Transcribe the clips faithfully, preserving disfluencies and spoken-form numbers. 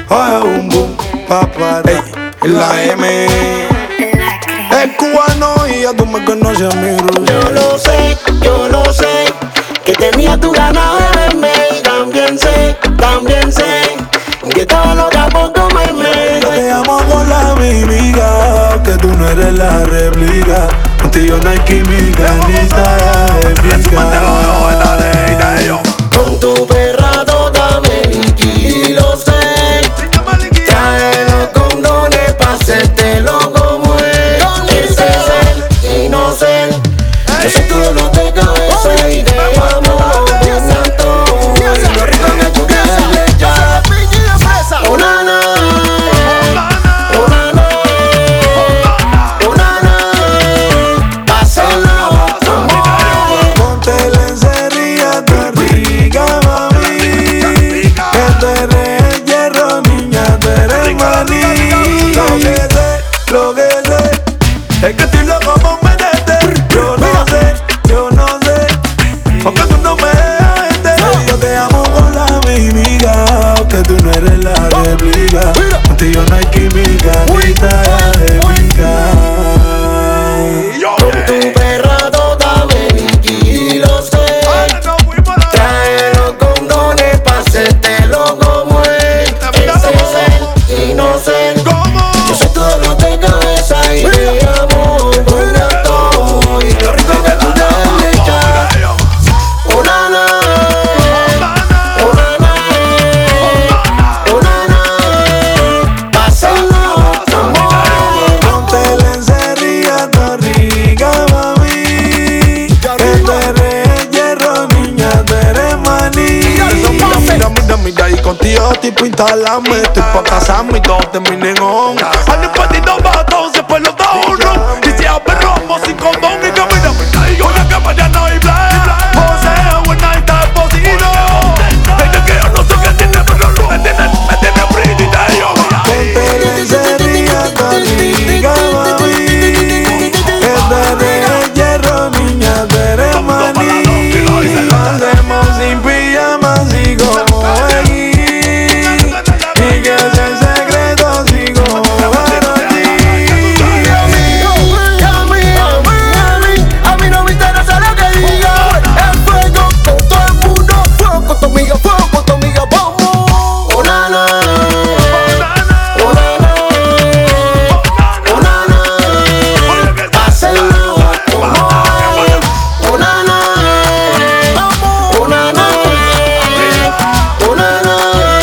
Oye, boom, boom, papá, ey, en la M. Es cubano y ya tú me conoces a mi Rusia. Yo lo sé, yo lo sé, que tenía tu ganas de verme. Y también sé, también sé, que estaba loca por comerme. Yo te amo con la mímica, que tú no eres la réplica. Contigo no hay química, ni está épica. Con tu perra toda me lo sé. Trae los condones pa' hacértelo como es. Ese es el inocente. Yo sé todo lo de cabeza y te amo con tanto. Y lo rico que tú quieres echar. Oh, nana, oh, nana, oh, nana, pásalo como es. Ponte lencería, te rica, mami. Que tú eres hierro, niña, tú eres maní. Lo que sé, lo que sé, es que estoy loco por meterte. Yo no sé, yo no sé, porque tú no me dejas entender. Yo te amo con la mímica, que tú no eres la réplica. Contigo no hay química, ni talla de pica. Con tu perra toda me lo sé. Trae los condones pa' hacértelo como es. Ese es el inocente. Yo sé todo lo de cabeza y te amo con tanto. Y lo rico que tú te echas. Oh, nana, oh, nana, oh, nana, pásalo como es. Ponte lencería, tú rica, mami. Que tú eres hierro, niña, tú eres maní. Mira, mira, mira, y contigo tipo instalarme. Estoy pa' casarme y todo termine en on. Al partido vatos, después los da uno. Y si aperramos sin condón y que mira, mira, y una que mañana hay black. José, buena y tal posible. Desde que yo no sé qué tiene, pero no me tiene, me tiene frito y te digo. Ponte lencería, tú rica, mami. Que tú eres hierro, niña, tú eres maní. Hacemos sin pijama, así como aquí. Y que ese secreto sigo para ti. A mí, a mí, a mí, a mí no me interesa lo que diga. El fuego con todo el mundo, fuego con tu amiga, fuego con tu amiga, vamos. Oh, nana, oh, nana, oh, nana, pásalo como es. Oh, nana, vamos. Oh, nana, oh, nana,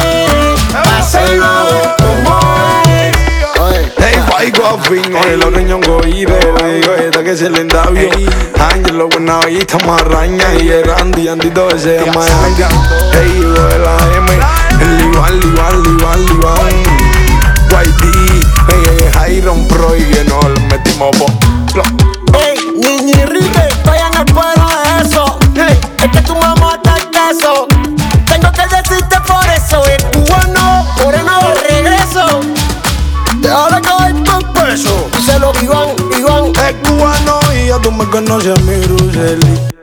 pásalo como es. Hey, Paico a fin, oye, los niños goídos, oye, esta que se le da bien. Ángelo, buena vista, marraña, y el Randy, Andy, todo se llama Ángel. Hey, hijo de la M, el igual, igual, igual, igual. Whitey, hey, Jairon Pro, y que nos le metimos por. Ey, Niñi Rique, vayan al pueblo de eso. Ey, es que tu mamá está el queso. Tengo que decirte por eso. El cubano, moreno de regreso. Déjale caer por peso. Díselo, Iván, Iván. Es cubano y ya tú me conoces a mi Ruseli.